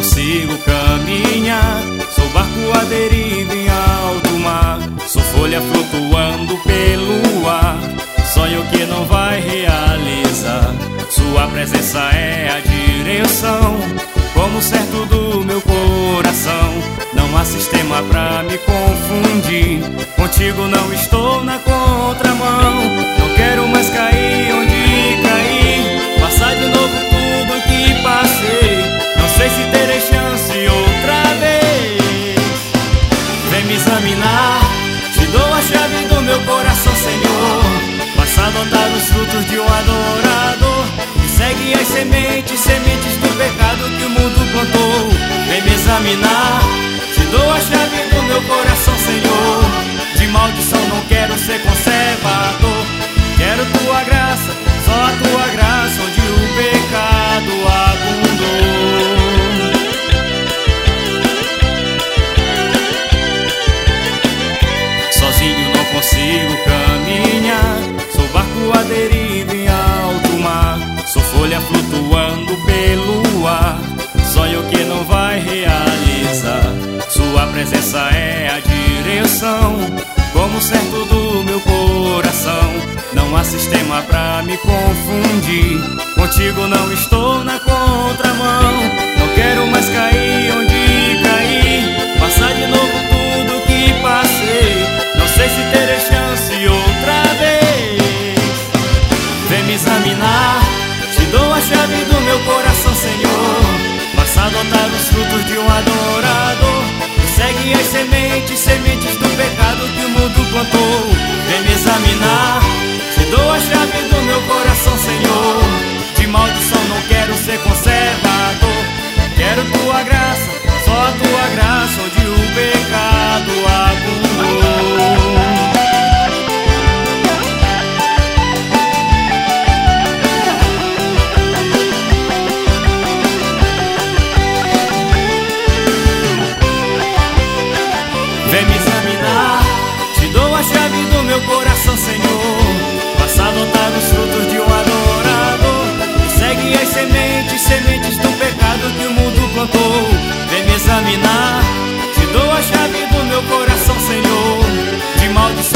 consigo caminhar. Sou barco à deriva em alto mar, sou folha flutuando pelo ar, sonho que não vai realizar. Sua presença é a direção, como certo do meu coração. Não há sistema pra me confundir, contigo não estou na contramão. Não quero mais cair onde caí, passar de novo tudo que passei. Não sei se terei chance outra vez. Vem me examinar, te dou a chave do meu coração, Senhor. Basta notar os frutos de um adorador, e segue as sementes, sementes do pecado que o mundo plantou. Vem me examinar, te dou a chave do meu coração, Senhor. De maldição não quero ser conservador, quero tua graça, só a tua graça, onde o pecado abundou. Sozinho não consigo caminhar, sou barco à deriva em alto mar, sou folha flutuando pelo ar, sonho que não vai realizar. Sua presença é a direção, como certo do meu coração. Não há sistema pra me confundir, contigo não estou na contramão. Não quero mais cair onde caí, passar de novo tudo que passei. Não sei se terei chance outra vez. Vem me examinar, te dou a chave do meu coração, Senhor. Basta adotar os frutos de um adorador, e segue as sementes, sementes do pecado que o mundo plantou. Vem me examinar, te dou a chave do meu coração, Senhor. De maldição não quero ser conservador, quero tua graça, só a tua graça, onde o pecado abundou. Vem me examinar, te dou a chave do meu coração, Senhor. Basta adotar os frutos de um adorador, e segue as sementes, sementes do pecado que o mundo plantou. Vem me examinar, te dou a chave do meu coração, Senhor. De maldição